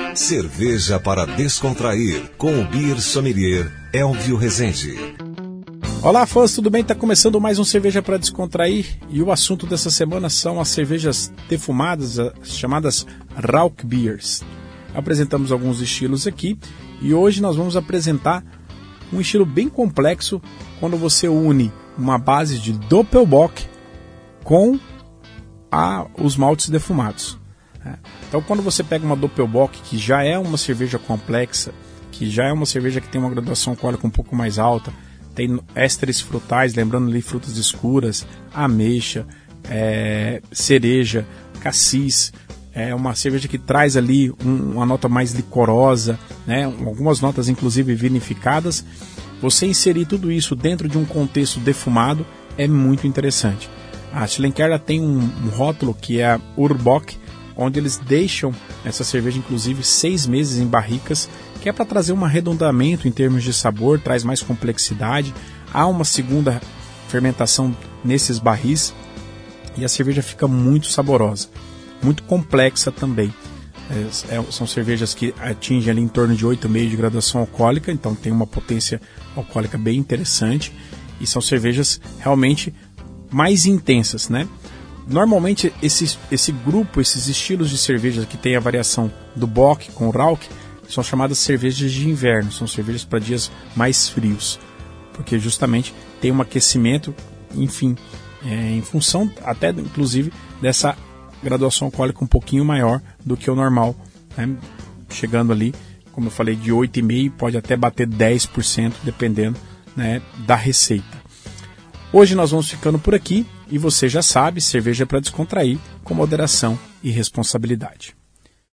Cerveja para descontrair, com o Beer Sommelier Elvio Rezende. Olá, fãs, tudo bem? Está começando mais um Cerveja para Descontrair e o assunto dessa semana são as cervejas defumadas, as chamadas Rauch Beers. Apresentamos alguns estilos aqui e hoje nós vamos apresentar um estilo bem complexo quando você une uma base de Doppelbock com os maltes defumados. Então, quando você pega uma Doppelbock, que já é uma cerveja complexa, que já é uma cerveja que tem uma graduação alcoólica um pouco mais alta, tem ésteres frutais, lembrando ali frutas escuras, ameixa, cereja, cassis, é uma cerveja que traz ali uma nota mais licorosa, né? Algumas notas inclusive vinificadas. Você inserir tudo isso dentro de um contexto defumado é muito interessante. A Schlenkerla tem um rótulo que é a Urbock, onde eles deixam essa cerveja, inclusive, 6 meses em barricas, que é para trazer um arredondamento em termos de sabor, traz mais complexidade. Há uma segunda fermentação nesses barris e a cerveja fica muito saborosa, muito complexa também. São cervejas que atingem ali em torno de 8,5 de graduação alcoólica, então tem uma potência alcoólica bem interessante e são cervejas realmente mais intensas, né? Normalmente esse grupo, esses estilos de cerveja que tem a variação do Bock com o Rauch, são chamadas cervejas de inverno, são cervejas para dias mais frios, porque justamente tem um aquecimento, enfim, em função até inclusive dessa graduação alcoólica um pouquinho maior do que o normal, né? Chegando ali, como eu falei, de 8,5%, pode até bater 10%, dependendo, né, da receita. Hoje nós vamos ficando por aqui e você já sabe, cerveja para descontrair com moderação e responsabilidade.